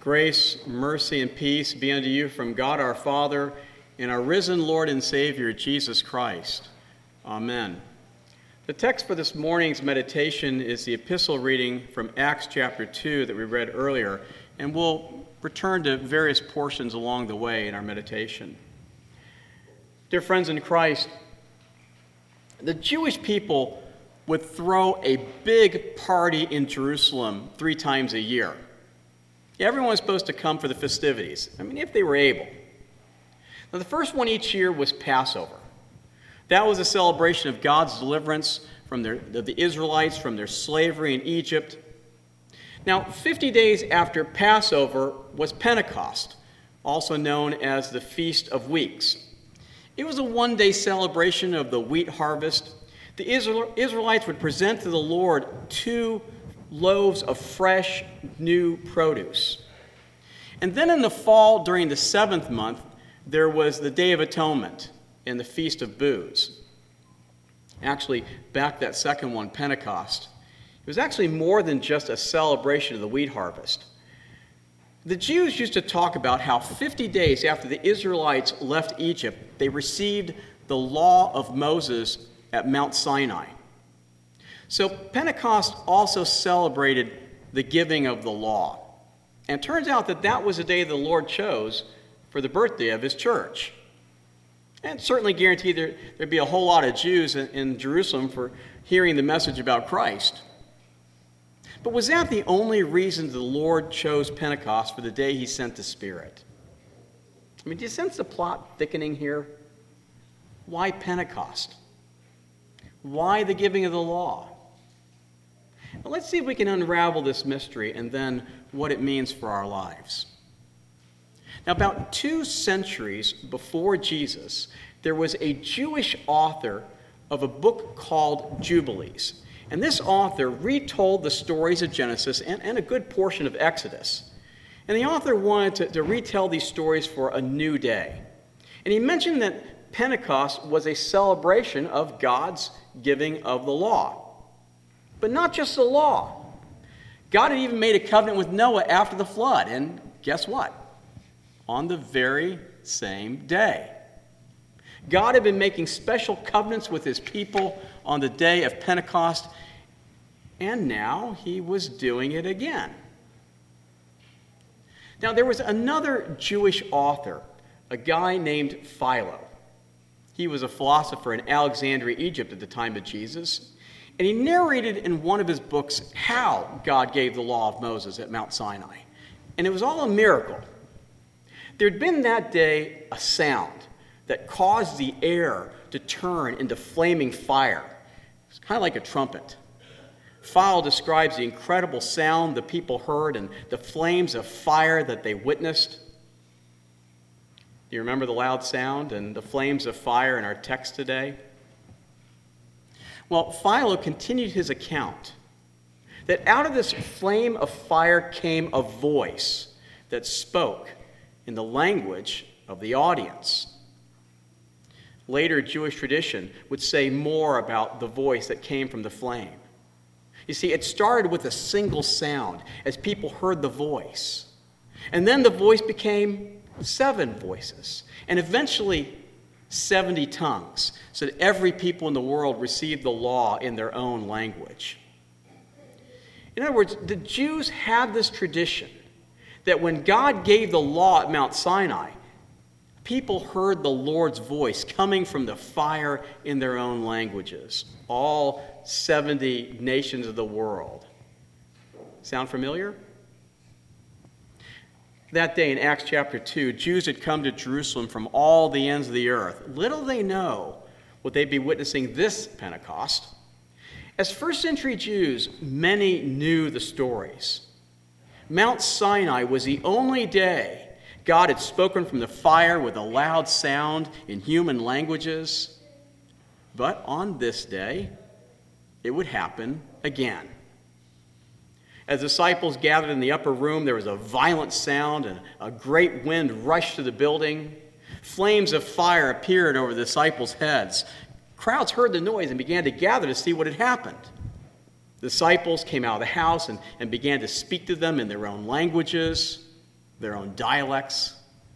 Grace, mercy, and peace be unto you from God our Father and our risen Lord and Savior, Jesus Christ. Amen. The text for this morning's meditation is the epistle reading from Acts chapter 2 that we read earlier, and we'll return to various portions along the way in our meditation. Dear friends in Christ, the Jewish people would throw a big party in Jerusalem 3 times a year. Everyone was supposed to come for the festivities, if they were able. Now, the first one each year was Passover. That was a celebration of God's deliverance of the Israelites from their slavery in Egypt. Now, 50 days after Passover was Pentecost, also known as the Feast of Weeks. It was a one-day celebration of the wheat harvest. The Israelites would present to the Lord 2 loaves of fresh, new produce. And then in the fall, during the 7th month, there was the Day of Atonement and the Feast of Booths. Actually, back that second one, Pentecost, it was actually more than just a celebration of the wheat harvest. The Jews used to talk about how 50 days after the Israelites left Egypt, they received the law of Moses at Mount Sinai. So Pentecost also celebrated the giving of the law. And it turns out that that was the day the Lord chose for the birthday of his church. And certainly guaranteed there'd be a whole lot of Jews in Jerusalem for hearing the message about Christ. But was that the only reason the Lord chose Pentecost for the day he sent the Spirit? Do you sense the plot thickening here? Why Pentecost? Why the giving of the law? Well, let's see if we can unravel this mystery and then what it means for our lives. Now, about 2 centuries before Jesus, there was a Jewish author of a book called Jubilees. And this author retold the stories of Genesis and a good portion of Exodus. And the author wanted to retell these stories for a new day. And he mentioned that Pentecost was a celebration of God's giving of the law. But not just the law. God had even made a covenant with Noah after the flood. And guess what? On the very same day. God had been making special covenants with his people on the day of Pentecost, and now he was doing it again. Now, there was another Jewish author, a guy named Philo. He was a philosopher in Alexandria, Egypt at the time of Jesus, and he narrated in one of his books how God gave the law of Moses at Mount Sinai. And it was all a miracle. There had been that day a sound that caused the air to turn into flaming fire. It's kind of like a trumpet. Philo describes the incredible sound the people heard and the flames of fire that they witnessed. Do you remember the loud sound and the flames of fire in our text today? Well, Philo continued his account that out of this flame of fire came a voice that spoke in the language of the audience. Later, Jewish tradition would say more about the voice that came from the flame. You see, it started with a single sound as people heard the voice. And then the voice became 7 voices, and eventually 70 tongues, so that every people in the world received the law in their own language. In other words, the Jews had this tradition that when God gave the law at Mount Sinai, people heard the Lord's voice coming from the fire in their own languages, all 70 nations of the world. Sound familiar? That day in Acts chapter 2, Jews had come to Jerusalem from all the ends of the earth. Little they know what they'd be witnessing this Pentecost. As first century Jews, many knew the stories. Mount Sinai was the only day God had spoken from the fire with a loud sound in human languages. But on this day, it would happen again. As disciples gathered in the upper room, there was a violent sound and a great wind rushed through the building. Flames of fire appeared over the disciples' heads. Crowds heard the noise and began to gather to see what had happened. The disciples came out of the house and began to speak to them in their own languages. their own dialects.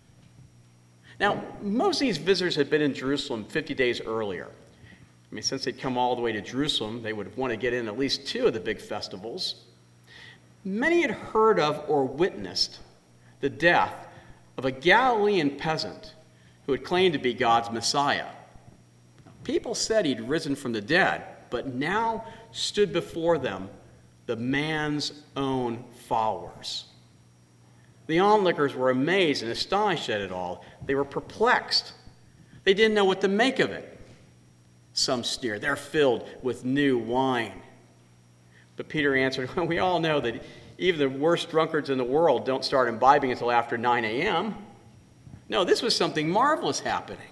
Now, most of these visitors had been in Jerusalem 50 days earlier. I mean, since they'd come all the way to Jerusalem, they would have wanted to get in at least 2 of the big festivals. Many had heard of or witnessed the death of a Galilean peasant who had claimed to be God's Messiah. People said he'd risen from the dead, but now stood before them the man's own followers. The onlookers were amazed and astonished at it all. They were perplexed. They didn't know what to make of it. Some sneered, "They're filled with new wine." But Peter answered, "Well, we all know that even the worst drunkards in the world don't start imbibing until after 9 a.m. No, this was something marvelous happening.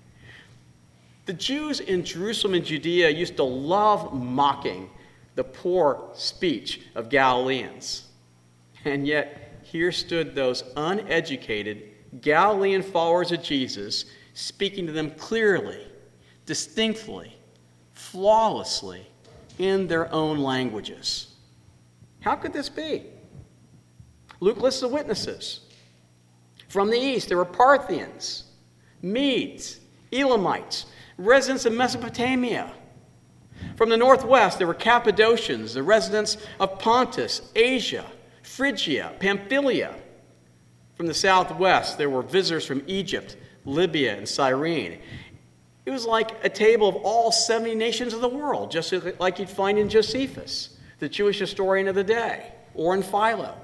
The Jews in Jerusalem and Judea used to love mocking the poor speech of Galileans. And yet, here stood those uneducated Galilean followers of Jesus, speaking to them clearly, distinctly, flawlessly, in their own languages. How could this be? Luke lists the witnesses. From the east, there were Parthians, Medes, Elamites, residents of Mesopotamia. From the northwest, there were Cappadocians, the residents of Pontus, Asia, Phrygia, Pamphylia. From the southwest, there were visitors from Egypt, Libya, and Cyrene. It was like a table of all 70 nations of the world, just like you'd find in Josephus, the Jewish historian of the day, or in Philo.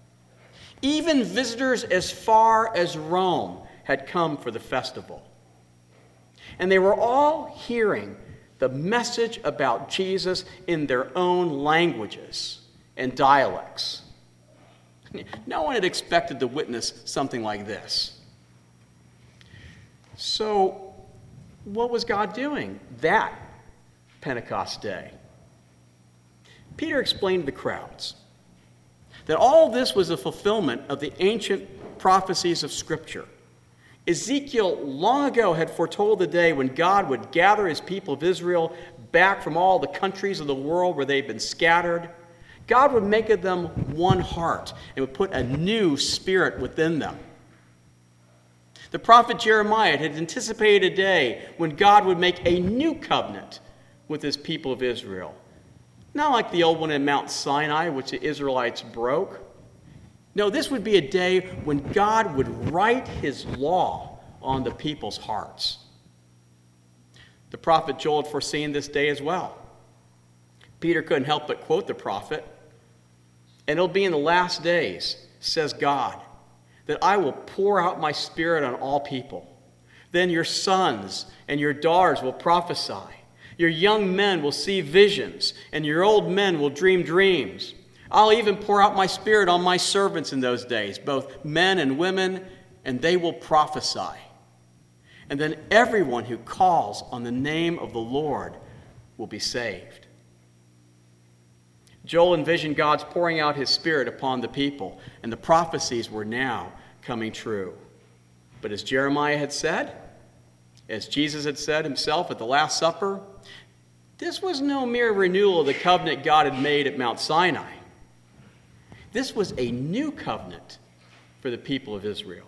Even visitors as far as Rome had come for the festival. And they were all hearing the message about Jesus in their own languages and dialects. No one had expected to witness something like this. So, what was God doing that Pentecost day? Peter explained to the crowds that all this was a fulfillment of the ancient prophecies of Scripture. Ezekiel long ago had foretold the day when God would gather his people of Israel back from all the countries of the world where they'd been scattered. God would make of them one heart and would put a new spirit within them. The prophet Jeremiah had anticipated a day when God would make a new covenant with his people of Israel. Not like the old one in Mount Sinai, which the Israelites broke. No, this would be a day when God would write his law on the people's hearts. The prophet Joel had foreseen this day as well. Peter couldn't help but quote the prophet. "And it'll be in the last days, says God, that I will pour out my spirit on all people. Then your sons and your daughters will prophesy. Your young men will see visions, and your old men will dream dreams. I'll even pour out my spirit on my servants in those days, both men and women, and they will prophesy. And then everyone who calls on the name of the Lord will be saved." Joel envisioned God's pouring out his spirit upon the people, and the prophecies were now coming true. But as Jeremiah had said, as Jesus had said himself at the Last Supper, this was no mere renewal of the covenant God had made at Mount Sinai. This was a new covenant for the people of Israel.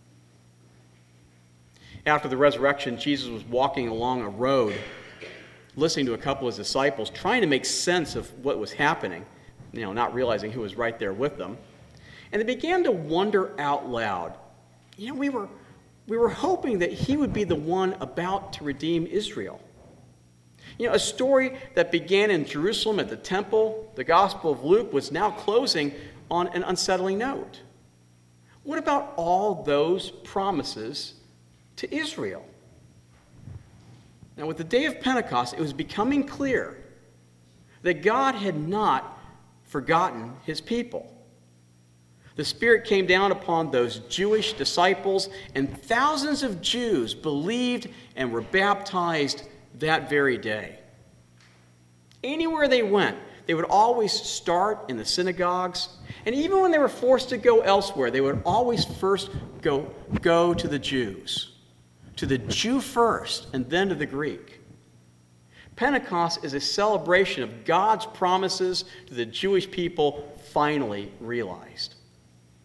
After the resurrection, Jesus was walking along a road, listening to a couple of his disciples, trying to make sense of what was happening, not realizing who was right there with them. And they began to wonder out loud. We were hoping that he would be the one about to redeem Israel. A story that began in Jerusalem at the temple, the Gospel of Luke, was now closing on an unsettling note. What about all those promises to Israel? Now, with the day of Pentecost, it was becoming clear that God had not forgotten his people. The Spirit came down upon those Jewish disciples, and thousands of Jews believed and were baptized that very day. Anywhere they went, they would always start in the synagogues, and even when they were forced to go elsewhere, they would always first go to the Jews. To the Jew first, and then to the Greek. Pentecost is a celebration of God's promises to the Jewish people finally realized.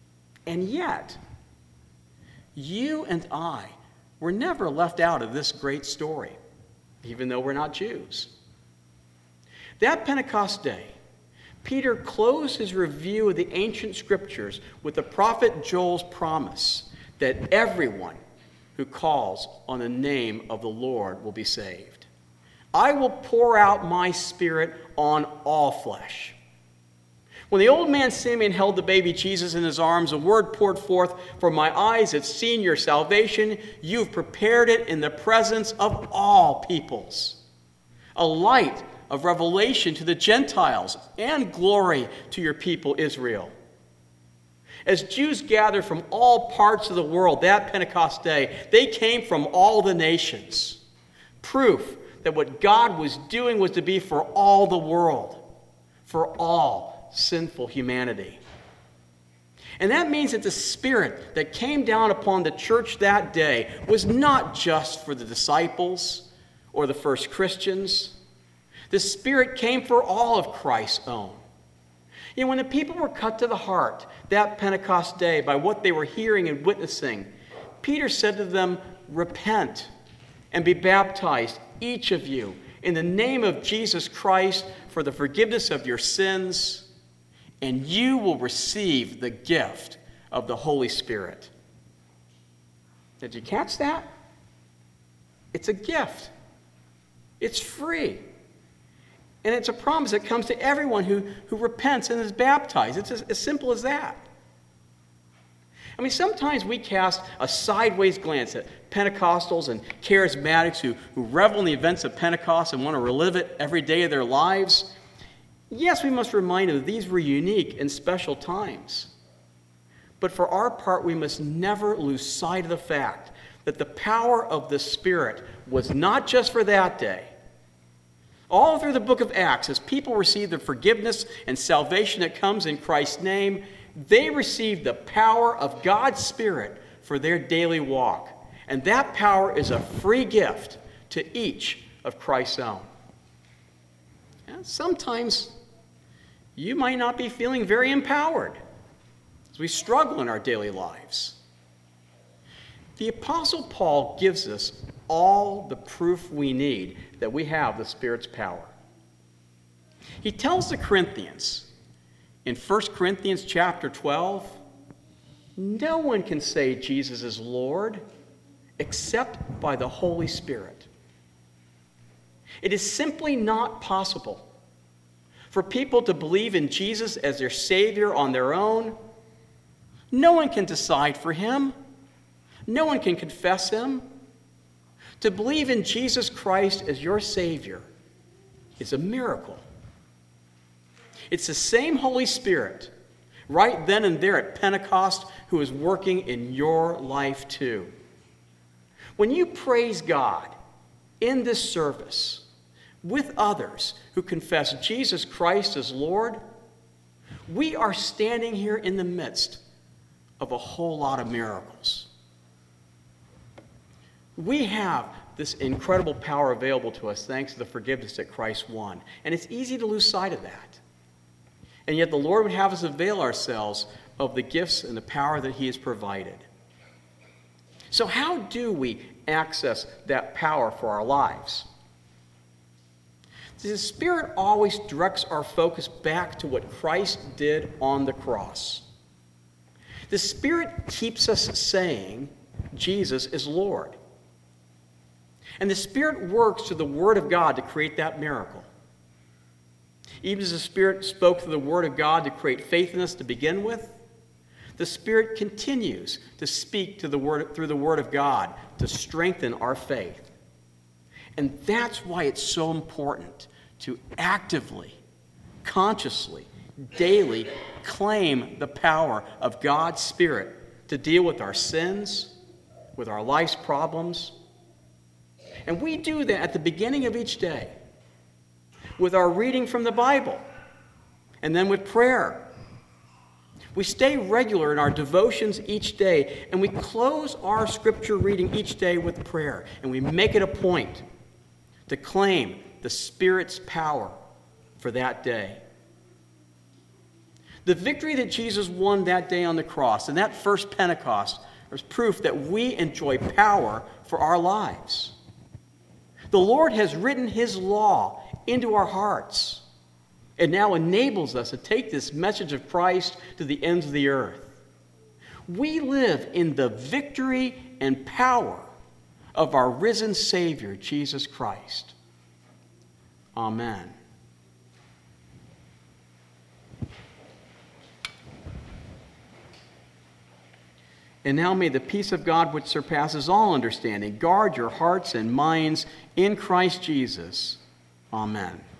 And yet, you and I were never left out of this great story, even though we're not Jews. That Pentecost day, Peter closed his review of the ancient scriptures with the prophet Joel's promise that everyone who calls on the name of the Lord will be saved. I will pour out my Spirit on all flesh. When the old man Simeon held the baby Jesus in his arms, a word poured forth, "For my eyes have seen your salvation. You've prepared it in the presence of all peoples. A light of revelation to the Gentiles and glory to your people Israel." As Jews gathered from all parts of the world that Pentecost day, they came from all the nations. Proof that what God was doing was to be for all the world, for all sinful humanity. And that means that the Spirit that came down upon the church that day was not just for the disciples or the first Christians. The Spirit came for all of Christ's own. You know, when the people were cut to the heart that Pentecost day by what they were hearing and witnessing, Peter said to them, "Repent and be baptized, each of you, in the name of Jesus Christ for the forgiveness of your sins, and you will receive the gift of the Holy Spirit." Did you catch that? It's a gift. It's free. And it's a promise that comes to everyone who repents and is baptized. It's as simple as that. I mean, sometimes we cast a sideways glance at Pentecostals and charismatics who revel in the events of Pentecost and want to relive it every day of their lives. Yes, we must remind them that these were unique and special times. But for our part, we must never lose sight of the fact that the power of the Spirit was not just for that day. All through the book of Acts, as people received the forgiveness and salvation that comes in Christ's name, they received the power of God's Spirit for their daily walk. And that power is a free gift to each of Christ's own. And sometimes you might not be feeling very empowered as we struggle in our daily lives. The Apostle Paul gives us all the proof we need that we have the Spirit's power. He tells the Corinthians in 1 Corinthians chapter 12, no one can say Jesus is Lord except by the Holy Spirit. It is simply not possible for people to believe in Jesus as their Savior on their own. No one can decide for him. No one can confess him. To believe in Jesus Christ as your Savior is a miracle. It's the same Holy Spirit right then and there at Pentecost who is working in your life too. When you praise God in this service with others who confess Jesus Christ as Lord, we are standing here in the midst of a whole lot of miracles. We have this incredible power available to us thanks to the forgiveness that Christ won. And it's easy to lose sight of that. And yet the Lord would have us avail ourselves of the gifts and the power that he has provided. So how do we access that power for our lives? The Spirit always directs our focus back to what Christ did on the cross. The Spirit keeps us saying Jesus is Lord. And the Spirit works through the Word of God to create that miracle. Even as the Spirit spoke through the Word of God to create faith in us to begin with, the Spirit continues to speak to through the Word of God to strengthen our faith. And that's why it's so important to actively, consciously, daily claim the power of God's Spirit to deal with our sins, with our life's problems. And we do that at the beginning of each day with our reading from the Bible and then with prayer. We stay regular in our devotions each day, and we close our scripture reading each day with prayer, and we make it a point to claim the Spirit's power for that day. The victory that Jesus won that day on the cross and that first Pentecost is proof that we enjoy power for our lives. The Lord has written his law into our hearts and now enables us to take this message of Christ to the ends of the earth. We live in the victory and power of our risen Savior, Jesus Christ. Amen. And now may the peace of God, which surpasses all understanding, guard your hearts and minds in Christ Jesus. Amen.